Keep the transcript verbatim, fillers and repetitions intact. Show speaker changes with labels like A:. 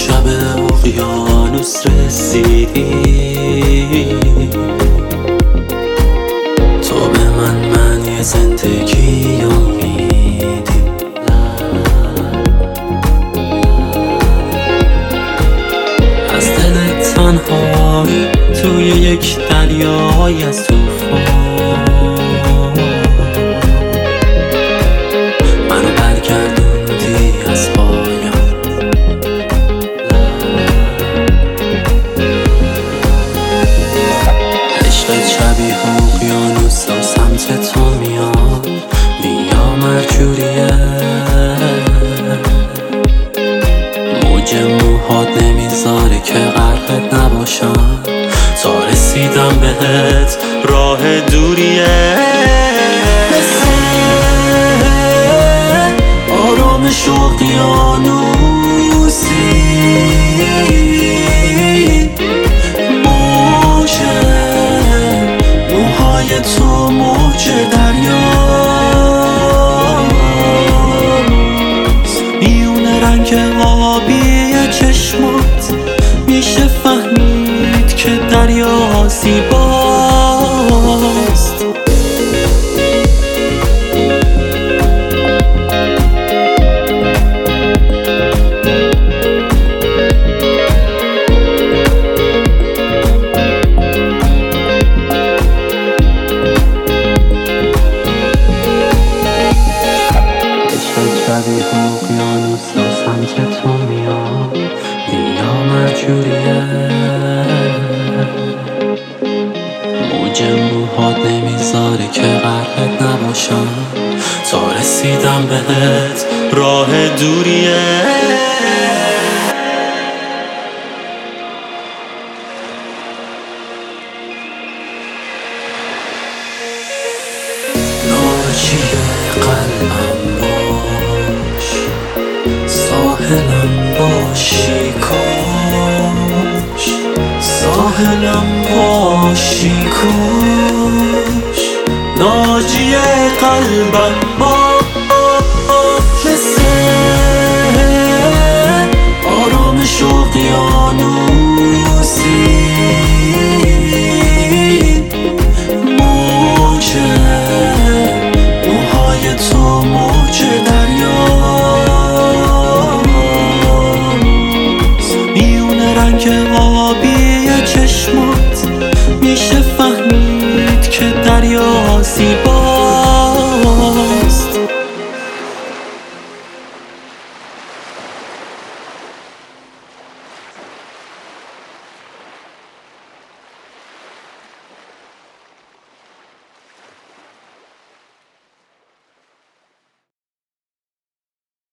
A: شب اقیانوس رسیدی، تو به من معنی زندگی رو میدی. از دل تنهایی توی یک دریای از توفان منو برگردوندی از پایان. عشقت شبیه اقیانوس و سمت تو میاد، بیا مرجوریه موج موهات نمیذاره که غرقت نباشم. تا رسیدم بهت راه دوریه، مثل آرامش اقیانوسی موجه موهای تو، موج دریاست. میونه رنگ آبی چشمات میشه فهمید که دریا زیباست. شبیه اقیانوس و سمت تو میاد، بیا مرجوریه موج موهات نمیذاره که غرقت نباشم. تا رسیدم بهت راه دوریه. ناجیه قلبم باش، ساحلم باشی کاش، ساحلم باشی کاش. ناجیه قلبم باش، مثل آرامش اقیانوسی